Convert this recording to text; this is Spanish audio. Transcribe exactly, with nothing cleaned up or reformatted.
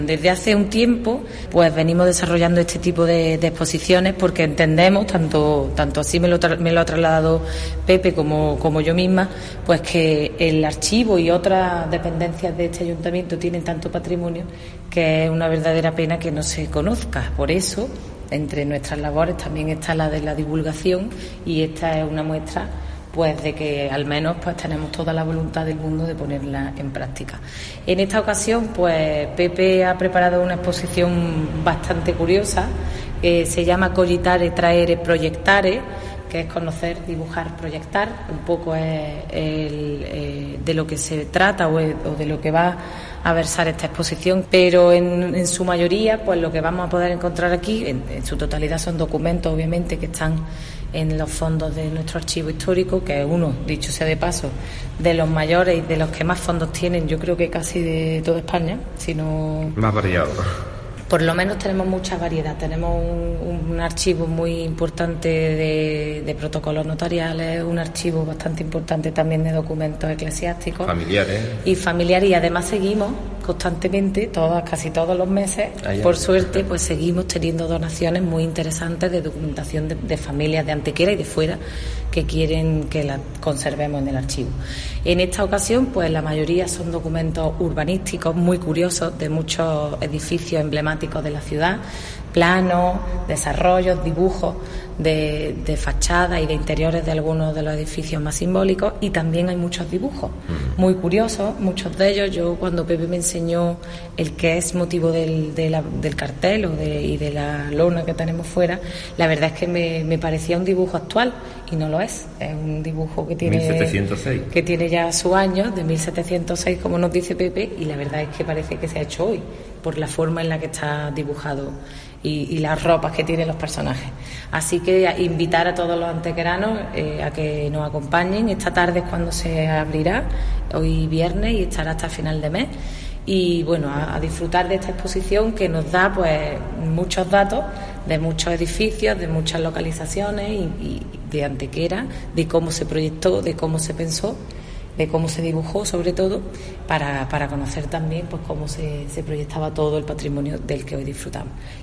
Desde hace un tiempo pues venimos desarrollando este tipo de, de exposiciones porque entendemos, tanto, tanto así me lo, tra- me lo ha trasladado Pepe como, como yo misma, pues que el archivo y otras dependencias de este ayuntamiento tienen tanto patrimonio que es una verdadera pena que no se conozca. Por eso, entre nuestras labores también está la de la divulgación y esta es una muestra pues de que al menos pues tenemos toda la voluntad del mundo de ponerla en práctica. En esta ocasión pues Pepe ha preparado una exposición bastante curiosa que se llama Cogitare, Traere, Proyectare, que es conocer, dibujar, proyectar. Un poco es el, eh, de lo que se trata o, es, o de lo que va a versar esta exposición, pero en, en su mayoría pues lo que vamos a poder encontrar aquí, en, en su totalidad son documentos obviamente que están en los fondos de nuestro archivo histórico, que es uno, dicho sea de paso, de los mayores y de los que más fondos tienen, yo creo que casi de toda España, si no... Más variado. Por lo menos tenemos mucha variedad, tenemos un, un archivo muy importante de, de protocolos notariales, un archivo bastante importante también de documentos eclesiásticos. Familiares. Y familiares, y además seguimos constantemente, todas, casi todos los meses, Allá. por suerte, pues seguimos teniendo donaciones muy interesantes de documentación de, de familias de Antequera y de fuera que quieren que la conservemos en el archivo. En esta ocasión, pues la mayoría son documentos urbanísticos muy curiosos de muchos edificios emblemáticos de la ciudad, planos, desarrollos, dibujos de, de fachadas y de interiores de algunos de los edificios más simbólicos, y también hay muchos dibujos muy curiosos, muchos de ellos. Yo cuando Pepe me enseñó el que es motivo del, de la, del cartel o de, y de la lona que tenemos fuera, la verdad es que me, me parecía un dibujo actual y no lo es, es un dibujo que tiene, mil setecientos seis. que tiene ya su año, de mil setecientos seis, como nos dice Pepe, y la verdad es que parece que se ha hecho hoy por la forma en la que está dibujado y, y las ropas que tienen los personajes. Así que invitar a todos los antequeranos eh, a que nos acompañen. Esta tarde es cuando se abrirá, hoy viernes, y estará hasta final de mes. Y bueno, a, a disfrutar de esta exposición que nos da pues muchos datos de muchos edificios, de muchas localizaciones y, y de Antequera, de cómo se proyectó, de cómo se pensó, de cómo se dibujó, sobre todo, para, para conocer también pues cómo se, se proyectaba todo el patrimonio del que hoy disfrutamos.